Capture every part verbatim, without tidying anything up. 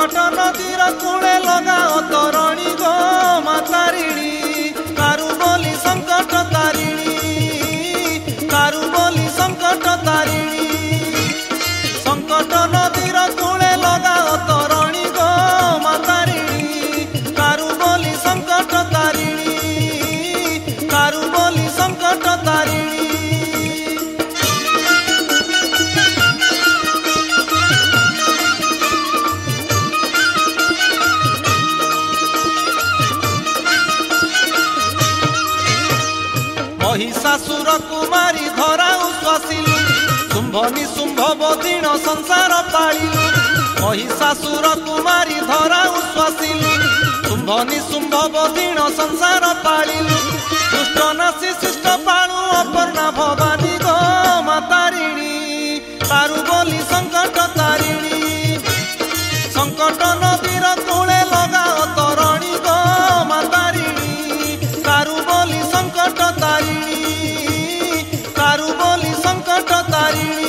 संकट नदीर कूले लगाओ तोरणी गो मातारिणी कारू बोली संकट तारिणी कारू बोली संकट तारिणी संकट नदीर कूले लगाओ तोरणी गो मातारिणी कारू बोली संकट तारिणी कारू बोली संकट तारिणी महिषासुर कुमारी धरा उश्वासिलु शुंभ निशुंभ बदिण संसार पाळिलु महिषासुर कुमारी धरा उश्वासिलु शुंभ निशुंभ बदिण संसार पाळिलु दुष्ट नासी शिष्ट पाळु अपर्णा भवानी गो मातारिणी तारु बोली संकट तारिणी संकट नदीर कूले लगाओ तोरणी गो मातारिणी तारु बोली संकट तारिणी कारू बोली संकट तारिणी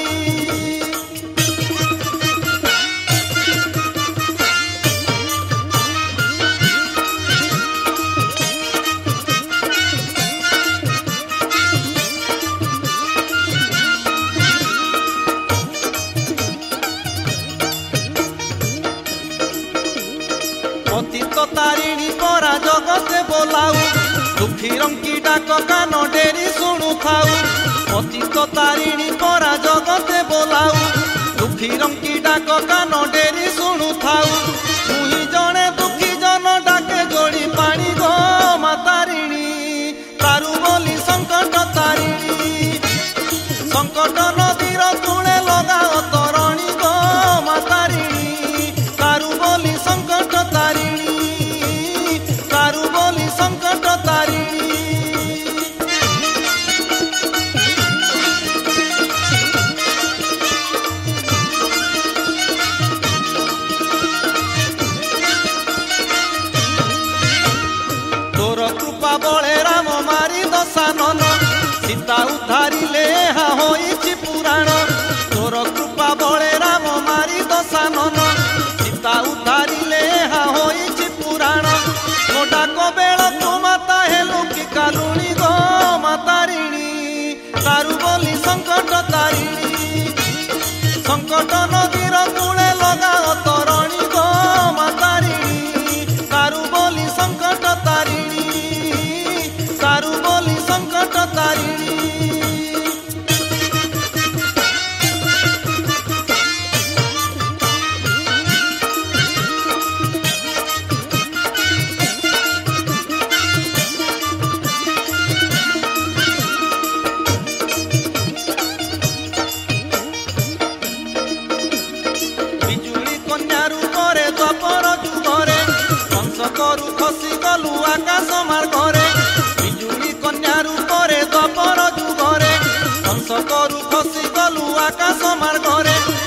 पतित तारिणी परा जगते बोलाऊ दुखी रंकी डाक कान डेरी शुणु थाऊ पतित तारिणी परा जगते बोलाऊ दुखी रंकी डाक कान डेरी शुणु थाऊ मुही जने दुखी जन डाके जोड़ी पानी गो मातारिणी तारु बोली संकट तारिणी संकट नदीर कूले लगाओ तोरणी गो मातारिणी तारु बोली संकट तारिणी तारु बोली संकट तारिणी तोर कृपा बळे राम मारी दशानन सीता उद्धारिले हा होइछि पुराण तोर कृपा बळे राम मारी दशानन सीता उद्धारिले हा होइछि पुराण मो डाक बेळ तू माता हेलु कि कालुणी गो मातारिणी तारु बोली संकट तारिणी संकट नदीर कूले लगाओ तोरणी गो मातारिणी तारु बोली संकट तारिणी तारु बोली संकट तारिणी बिजुली कन्या रूपरे द्वापर जुगरे कंस करू खसी गलु आकाश मार्गरे बिजुली कन्या रूपरे द्वापर जुगरे कंस करू खसी गलु आकाश मार्गरे